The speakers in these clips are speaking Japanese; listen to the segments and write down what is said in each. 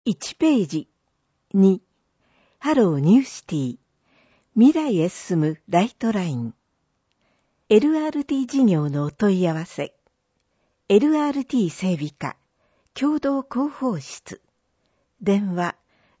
1ページ。2、ハローニューシティ。未来へ進むライトライン。LRT 事業のお問い合わせ。LRT 整備課、共同広報室。電話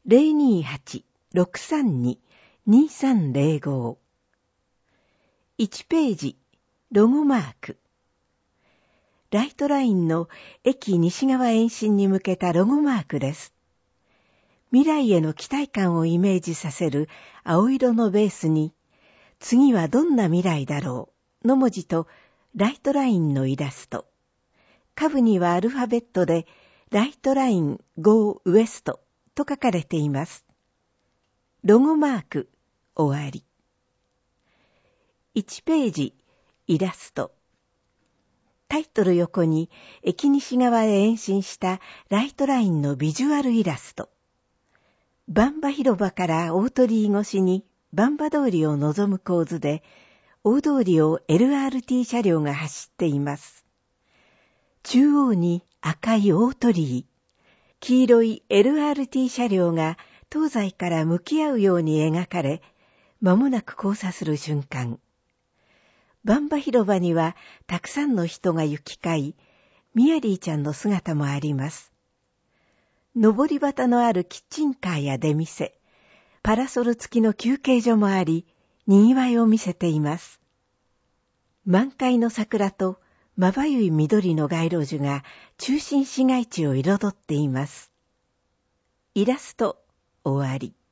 028-632-2305。1ページ。ロゴマーク。ライトラインの駅西側延伸に向けたロゴマークです。未来への期待感をイメージさせる青色のベースに、次はどんな未来だろうの文字とライトラインのイラスト。下部にはアルファベットでライトライン Go West と書かれています。ロゴマーク終わり。1ページイラスト。タイトル横に駅西側へ延伸したライトラインのビジュアルイラスト。バンバ広場から大鳥居越しにバンバ通りを望む構図で、大通りを LRT 車両が走っています。中央に赤い大鳥居、黄色い LRT 車両が東西から向き合うように描かれ、間もなく交差する瞬間。バンバ広場にはたくさんの人が行き交い、ミヤリーちゃんの姿もあります。上り旗のあるキッチンカーや出店、パラソル付きの休憩所もあり、賑わいを見せています。満開の桜とまばゆい緑の街路樹が中心市街地を彩っています。イラスト終わり。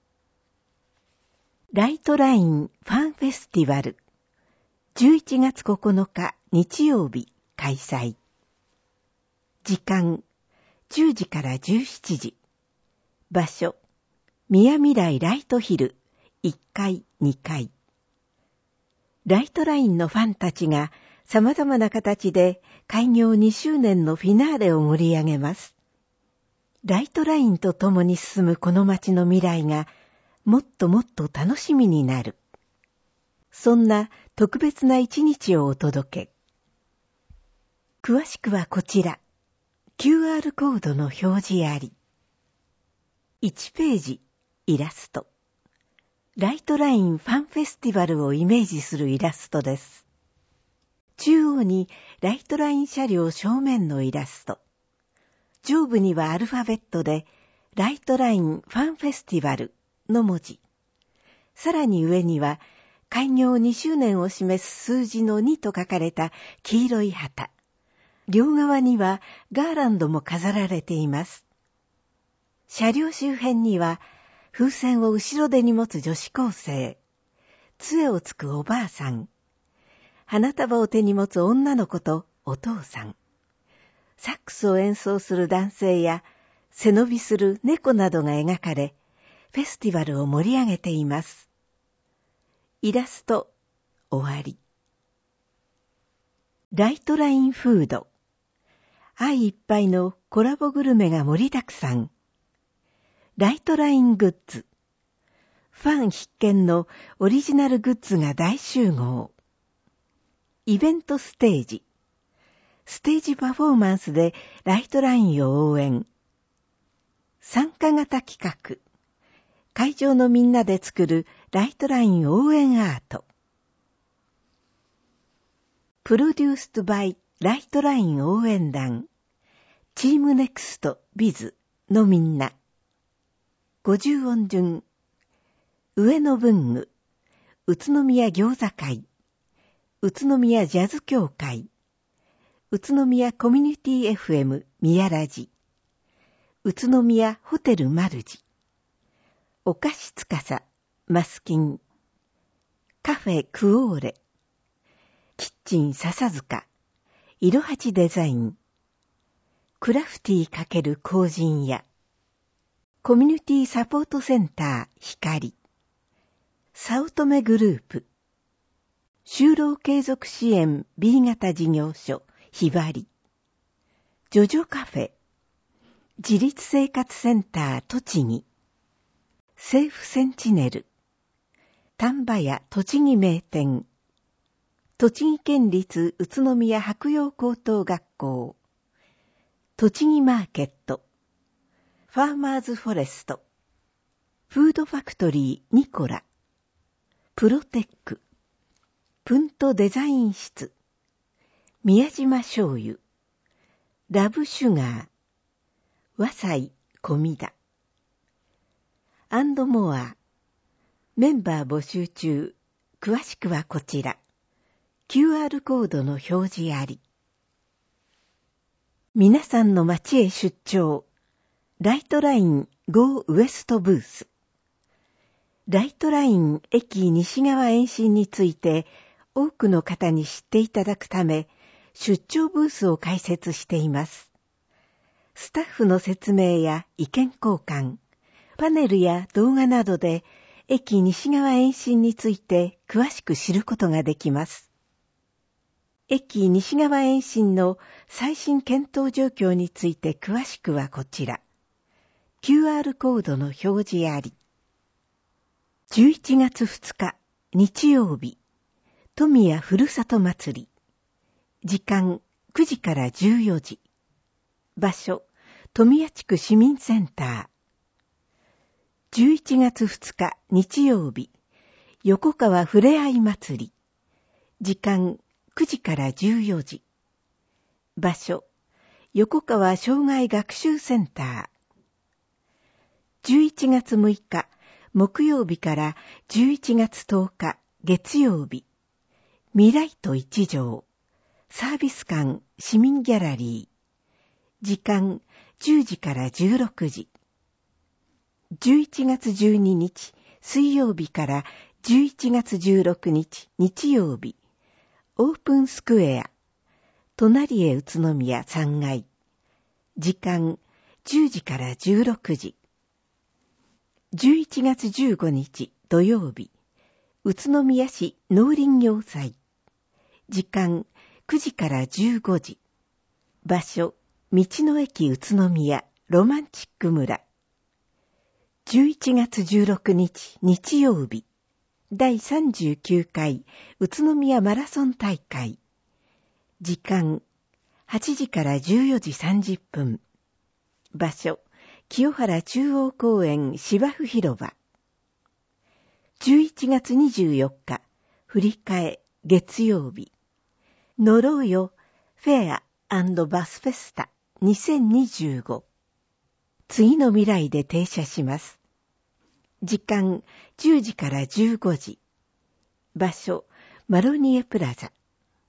ライトラインファンフェスティバル11月9日日曜日開催。時間10時から17時。場所宮未来ライトヒル1階2階。ライトラインのファンたちが様々な形で開業2周年のフィナーレを盛り上げます。ライトラインと共に進むこの街の未来がもっともっと楽しみになる。そんな特別な一日をお届け。詳しくはこちら。QR コードの表示あり。1ページイラスト。ライトラインファンフェスティバルをイメージするイラストです。中央にライトライン車両正面のイラスト。上部にはアルファベットでライトラインファンフェスティバルの文字。さらに上には開業2周年を示す数字の2と書かれた黄色い旗。両側にはガーランドも飾られています。車両周辺には風船を後ろ手に持つ女子高生、杖をつくおばあさん、花束を手に持つ女の子とお父さん、サックスを演奏する男性や背伸びする猫などが描かれ、フェスティバルを盛り上げています。イラスト終わり。ライトラインフード。愛いっぱいのコラボグルメが盛りだくさん。ライトライングッズ。ファン必見のオリジナルグッズが大集合。イベントステージ。ステージパフォーマンスでライトラインを応援。参加型企画。会場のみんなで作るライトライン応援アート。プロデュースドバイライトライン応援団。チームネクストビズのみんな。50音順。上野文具。宇都宮餃子会。宇都宮ジャズ協会。宇都宮コミュニティ FM 宮ラジ。宇都宮ホテルマルジ。お菓子つかさマスキン。カフェクオーレ。キッチン笹塚。いろはちデザイン。クラフティ×工人屋。コミュニティサポートセンター光。早乙女グループ。就労継続支援 B 型事業所ひばり。ジョジョカフェ。自立生活センター栃木。セーフセンチネル。丹波屋栃木名店。栃木県立宇都宮白洋高等学校。栃木マーケット。 ファーマーズフォレスト、フードファクトリーニコラ、プロテック、プントデザイン室、宮島醤油、ラブシュガー、和彩小見田、アンドモア、メンバー募集中、詳しくはこちら、QR コードの表示あり。皆さんの町へ出張、ライトライン GO ウエストブース。ライトライン駅西側延伸について多くの方に知っていただくため、出張ブースを開設しています。スタッフの説明や意見交換、パネルや動画などで駅西側延伸について詳しく知ることができます。駅西側延伸の最新検討状況について詳しくはこちら。QR コードの表示あり。11月2日日曜日、富谷ふるさと祭り。時間9時から14時。場所、富谷地区市民センター。11月2日日曜日、横川ふれあい祭り。時間9時から14時。場所、横川障害学習センター。11月6日木曜日から11月10日月曜日、未来都一条、サービス館市民ギャラリー。時間10時から16時。11月12日水曜日から11月16日日曜日、オープンスクエア、隣へ宇都宮3階。時間10時から16時。11月15日土曜日、宇都宮市農林業祭。時間9時から15時。場所、道の駅宇都宮ロマンチック村。11月16日日曜日、第39回宇都宮マラソン大会。時間8時から14時30分。場所、清原中央公園芝生広場。11月24日、振り替え月曜日。乗ろうよフェア&バスフェスタ2025。次の未来で停車します。時間10時から15時。場所、マロニエプラザ。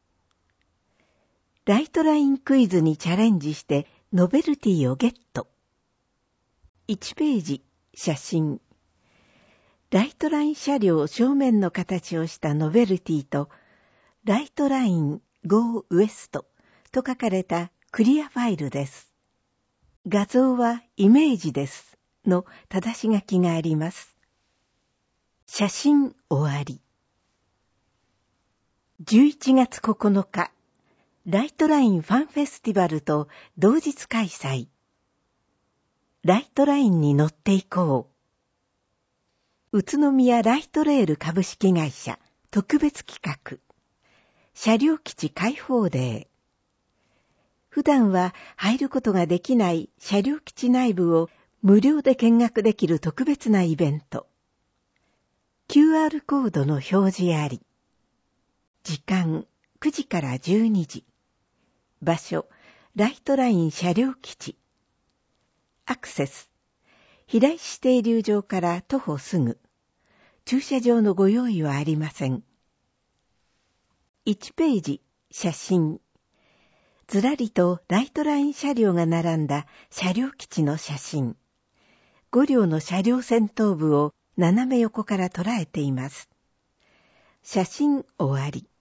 ライトラインクイズにチャレンジしてノベルティをゲット。1ページ、写真。ライトライン車両正面の形をしたノベルティと、ライトライン GO ウエストと書かれたクリアファイルです。画像はイメージですの正し書きがあります。写真終わり。11月9日、ライトラインファンフェスティバルと同日開催。ライトラインに乗っていこう。宇都宮ライトレール株式会社特別企画。車両基地開放デー。普段は入ることができない車両基地内部を無料で見学できる特別なイベント。QR コードの表示あり。時間9時から12時。場所、ライトライン車両基地。アクセス。平石停留場から徒歩すぐ。駐車場のご用意はありません。1ページ、写真。ずらりとライトライン車両が並んだ車両基地の写真。5両の車両先頭部を斜め横から捉えています。写真終わり。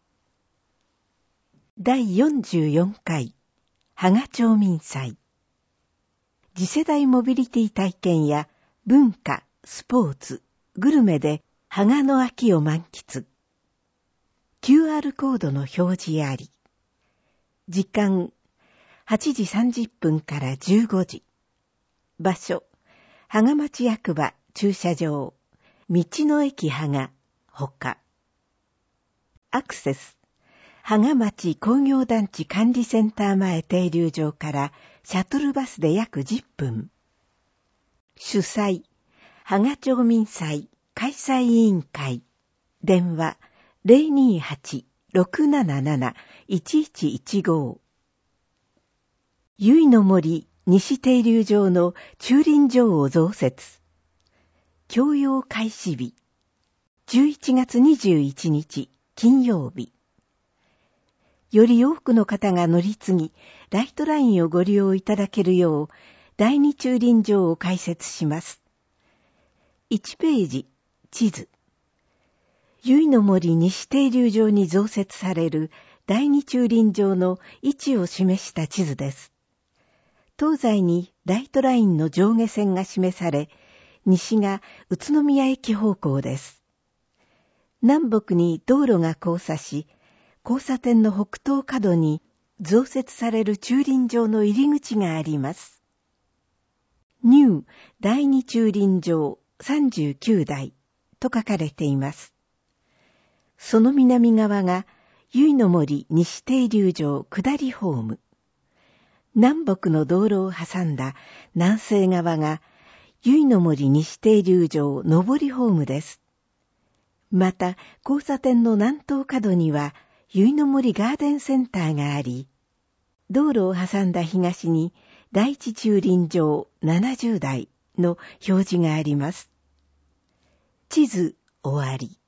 第44回、芳賀町民祭。次世代モビリティ体験や文化、スポーツ、グルメで芳賀の秋を満喫。QR コードの表示あり。時間8時30分から15時。場所、芳賀町役場駐車場、道の駅芳賀、他。アクセス。芳賀町工業団地管理センター前停留場からシャトルバスで約10分。 主催、芳賀町民祭開催委員会。電話028-677-1115。由比の森西停留場の駐輪場を増設。供用開始日。11月21日金曜日。より多くの方が乗り継ぎ、ライトラインをご利用いただけるよう、第二駐輪場を開設します。1ページ、地図。由比の森西停留場に増設される第二駐輪場の位置を示した地図です。東西にライトラインの上下線が示され、西が宇都宮駅方向です。南北に道路が交差し、交差点の北東角に増設される駐輪場の入り口があります。ニュー第二駐輪場39台と書かれています。その南側が由比の森西停留場下りホーム。南北の道路を挟んだ南西側が由比の森西停留場上りホームです。また交差点の南東角には由比の森ガーデンセンターがあり、道路を挟んだ東に第一駐輪場70台の表示があります。地図終わり。